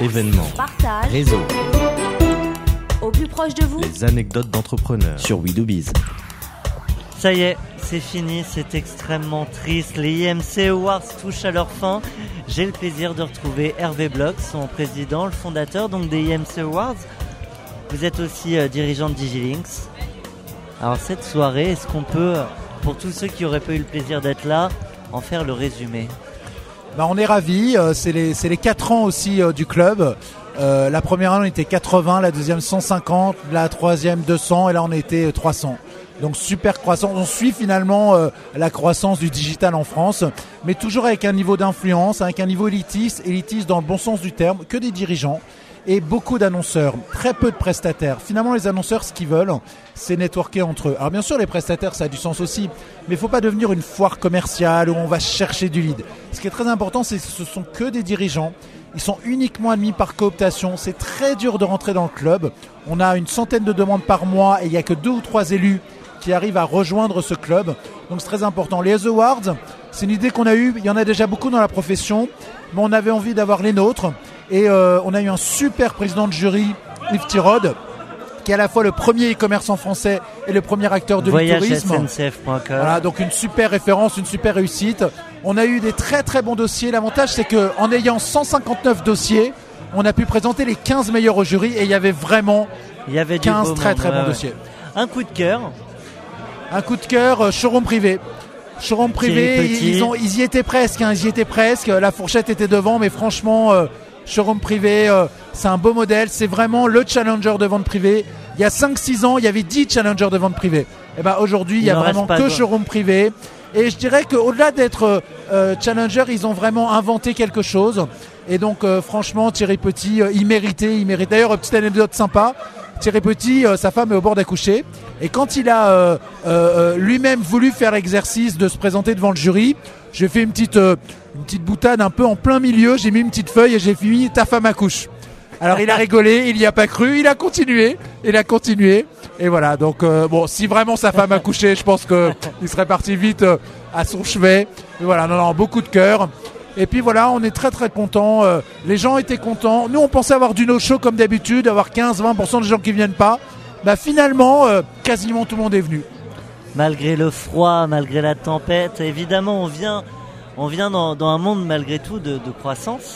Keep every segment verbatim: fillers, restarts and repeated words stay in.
événements, partage, réseau, au plus proche de vous, les anecdotes d'entrepreneurs sur We Do Biz. Ça y est, c'est fini, c'est extrêmement triste. Les I M C Awards touchent à leur fin. J'ai le plaisir de retrouver Hervé Bloch, son président, le fondateur donc des I M C Awards. Vous êtes aussi euh, dirigeant de Digilinks. Alors cette soirée, est-ce qu'on peut, pour tous ceux qui n'auraient pas eu le plaisir d'être là, en faire le résumé ? Bah, on est ravis, euh, c'est les, c'est les quatre ans aussi euh, du club. Euh, la première année on était quatre-vingts, la deuxième cent cinquante, la troisième deux cents et là on était trois cents. Donc super croissance, on suit finalement euh, la croissance du digital en France, mais toujours avec un niveau d'influence, avec un niveau élitiste, élitiste dans le bon sens du terme, que des dirigeants et beaucoup d'annonceurs, très peu de prestataires. Finalement les annonceurs, ce qu'ils veulent, c'est networker entre eux. Alors bien sûr les prestataires ça a du sens aussi, mais il ne faut pas devenir une foire commerciale où on va chercher du lead. Ce qui est très important, c'est que ce sont que des dirigeants. Ils sont uniquement admis par cooptation. C'est très dur de rentrer dans le club. On a une centaine de demandes par mois et il n'y a que deux ou trois élus qui arrivent à rejoindre ce club. Donc c'est très important. Les Awards, c'est une idée qu'on a eue. Il y en a déjà beaucoup dans la profession, mais on avait envie d'avoir les nôtres. Et euh, on a eu un super président de jury, Yves Tirode, qui est à la fois le premier e-commerçant français et le premier acteur de voyage l'e-tourisme. S N C F point com. Voilà, donc une super référence, une super réussite. On a eu des très très bons dossiers. L'avantage, c'est qu'en ayant cent cinquante-neuf dossiers, on a pu présenter les quinze meilleurs au jury et il y avait vraiment Il y avait du quinze beau très monde, très ouais, bons ouais. dossiers. Un coup de cœur. Un coup de cœur, euh, showroom privé. Showroom privé, Thierry Petit. ils, ils ont, ils y étaient presque, hein, ils y étaient presque. La fourchette était devant, mais franchement, euh, showroom privé, euh, c'est un beau modèle. C'est vraiment le challenger de vente privée. Il y a cinq six ans, il y avait dix challengers de vente privée. Et ben aujourd'hui, il y a Il en vraiment reste pas que de- showroom privé. Et je dirais qu'au-delà d'être euh, challenger, ils ont vraiment inventé quelque chose. Et donc, euh, franchement, Thierry Petit, euh, il méritait, il mérite. D'ailleurs, petite anecdote sympa. Thierry Petit, euh, sa femme est au bord d'accoucher. Et quand il a euh, euh, lui-même voulu faire l'exercice de se présenter devant le jury, j'ai fait une petite, euh, une petite boutade un peu en plein milieu. J'ai mis une petite feuille et j'ai mis « ta femme accouche ». Alors il a rigolé, il n'y a pas cru, il a continué, il a continué. Et voilà, donc euh, bon, si vraiment sa femme a couché, je pense qu'il serait parti vite euh, à son chevet. Et voilà, non, non, beaucoup de cœur. Et puis voilà, on est très très contents. Euh, les gens étaient contents. Nous, on pensait avoir du no-show comme d'habitude, avoir quinze à vingt pour cent des gens qui viennent pas. Bah finalement, euh, quasiment tout le monde est venu. Malgré le froid, malgré la tempête, évidemment, on vient, on vient dans, dans un monde malgré tout de, de croissance.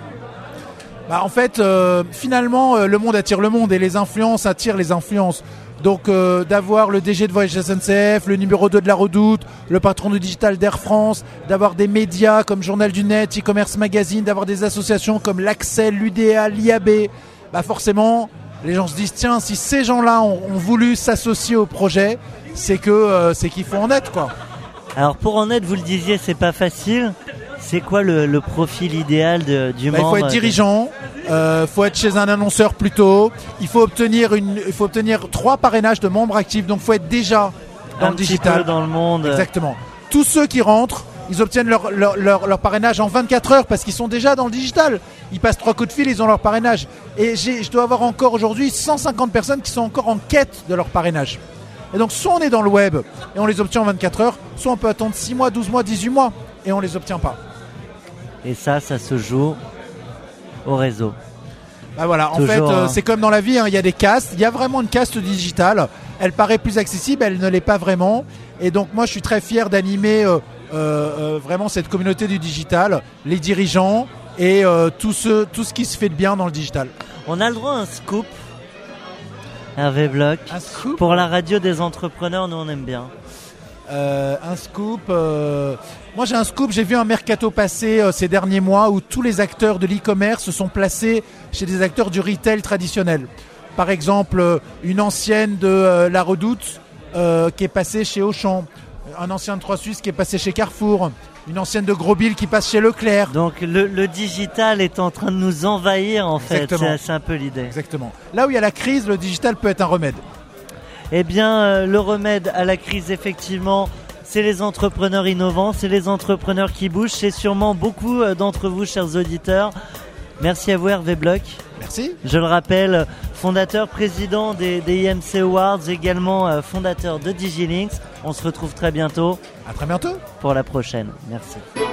Bah en fait, euh, finalement, euh, le monde attire le monde et les influences attirent les influences. Donc euh, d'avoir le D G de Voyage S N C F, le numéro deux de la Redoute, le patron du digital d'Air France, d'avoir des médias comme Journal du Net, e-commerce magazine, d'avoir des associations comme l'Axel, l'U D A, l'I A B, bah forcément, les gens se disent tiens, si ces gens-là ont, ont voulu s'associer au projet, c'est que euh, c'est qu'il faut en être quoi. Alors pour en être, vous le disiez, c'est pas facile. C'est quoi le, le profil idéal de, du Bah, il membre faut être dirigeant, il euh, faut être chez un annonceur plutôt. Il faut obtenir une, il faut obtenir trois parrainages de membres actifs. Donc, il faut être déjà dans un le petit digital. peu dans le monde. Exactement. Tous ceux qui rentrent, ils obtiennent leur, leur, leur, leur parrainage en vingt-quatre heures parce qu'ils sont déjà dans le digital. Ils passent trois coups de fil, ils ont leur parrainage. Et j'ai, je dois avoir encore aujourd'hui cent cinquante personnes qui sont encore en quête de leur parrainage. Et donc, soit on est dans le web et on les obtient en vingt-quatre heures, soit on peut attendre six mois, douze mois, dix-huit mois et on les obtient pas. Et ça, ça se joue au réseau. Bah voilà, en Toujours, fait, euh, hein. c'est comme dans la vie, hein, il y a des castes. Il y a vraiment une caste digitale. Elle paraît plus accessible, elle ne l'est pas vraiment. Et donc, moi, je suis très fier d'animer euh, euh, euh, vraiment cette communauté du digital, les dirigeants et euh, tout, ce, tout ce qui se fait de bien dans le digital. On a le droit à un scoop, Hervé Bloch. Un scoop Pour la radio des entrepreneurs, nous, on aime bien. Euh, un scoop. Euh... Moi, j'ai un scoop. J'ai vu un mercato passer euh, ces derniers mois où tous les acteurs de l'e-commerce se sont placés chez des acteurs du retail traditionnel. Par exemple, euh, une ancienne de euh, la Redoute euh, qui est passée chez Auchan, un ancien de Trois Suisses qui est passé chez Carrefour, une ancienne de Grosbil qui passe chez Leclerc. Donc le, le digital est en train de nous envahir en fait. C'est, c'est un peu l'idée. Exactement. Là où il y a la crise, le digital peut être un remède. Eh bien, euh, le remède à la crise, effectivement, c'est les entrepreneurs innovants, c'est les entrepreneurs qui bougent. C'est sûrement beaucoup euh, d'entre vous, chers auditeurs. Merci à vous, Hervé Bloch. Merci. Je le rappelle, fondateur, président des, des I M C Awards, également euh, fondateur de Digilinks. On se retrouve très bientôt. À très bientôt. Pour la prochaine. Merci.